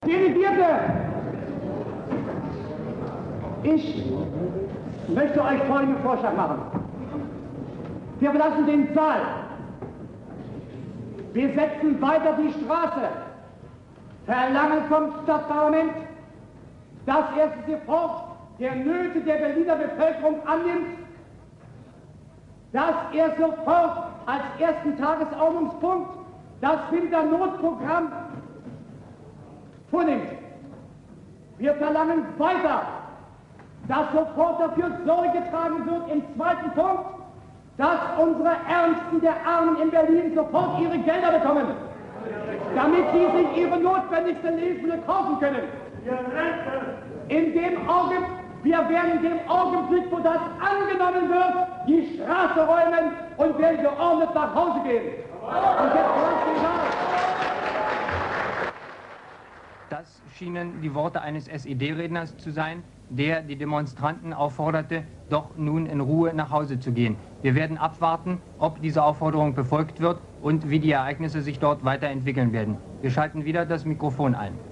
Delegierte, ich möchte euch folgenden Vorschlag machen. Wir verlassen den Saal. Wir setzen weiter die Straße, verlangen vom Stadtparlament, dass er sich sofort der Nöte der Berliner Bevölkerung annimmt, dass er sofort als ersten Tagesordnungspunkt das Winternotprogramm vornimmt. Wir verlangen weiter, dass sofort dafür Sorge getragen wird, im zweiten Punkt, dass unsere Ärmsten der Armen in Berlin sofort ihre Gelder bekommen, damit sie sich ihre notwendigsten Lebensmittel kaufen können. Wir werden in dem Augenblick, wo das angenommen wird, die Straße räumen und werden geordnet nach Hause gehen. Und jetzt ganz egal. Das schienen die Worte eines SED-Redners zu sein, der die Demonstranten aufforderte, doch nun in Ruhe nach Hause zu gehen. Wir werden abwarten, ob diese Aufforderung befolgt wird und wie die Ereignisse sich dort weiterentwickeln werden. Wir schalten wieder das Mikrofon ein.